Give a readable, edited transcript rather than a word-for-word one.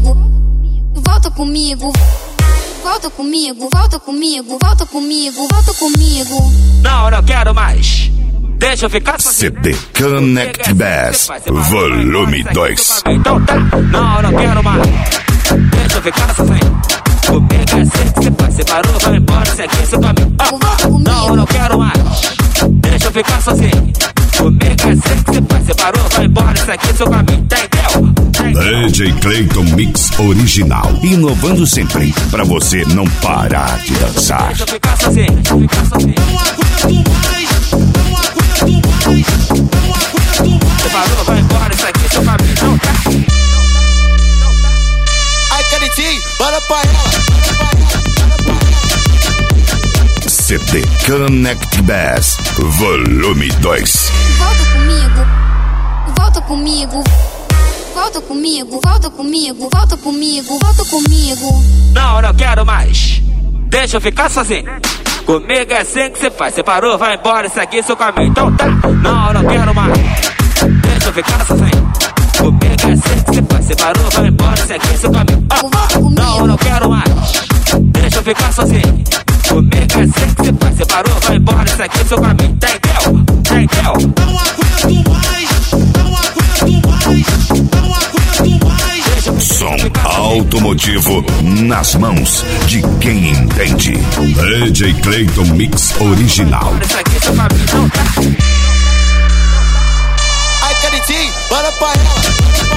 comigo, volta comigo. Volta comigo, volta comigo, volta comigo, volta comigo. Não, não quero mais. Deixa eu ficar sozinho. CD Connect Bass, volume 2. Então tá, não, não quero mais. Deixa eu ficar sozinho. Comigo é assim que você faz. Separou, vai embora, isso aqui é seu caminho. Não, não quero mais. Deixa eu ficar sozinho. Comigo é assim que você faz. Separou, vai embora, isso aqui é seu caminho. Entendeu? DJ Clayton Mix Original, inovando sempre, pra você não parar de dançar. Deixa eu ficar sozinho, deixa eu ficar sozinho. Não aguento mais, não aguento mais, não aguento mais. Separou, vai embora, isso aqui é seu caminho. Não tá. Ai, Canitinho, bora pra ela. CD Connect Bass, volume 2. Volta comigo, volta comigo. Volta comigo, volta comigo, volta comigo, volta comigo. Não, não quero mais. Deixa eu ficar sozinho. Comigo é assim que você faz. Separou, vai embora, isso aqui é seu caminho. Então tá. Não, não quero mais. Deixa eu ficar sozinho. Comigo é assim que você faz. Separou, vai embora, isso aqui é seu caminho. Não, não quero mais. Deixa eu ficar sozinho. Comigo é assim que você faz. Separou, vai embora, isso aqui é seu caminho. Entendeu? Entendeu? Não aguento mais, não aguento mais, não aguento mais. Som automotivo nas mãos de quem entende. DJ Clayton Mix Original. Isso aqui é seu caminho. Não tá. Ai, Canitinho, bora pra ela.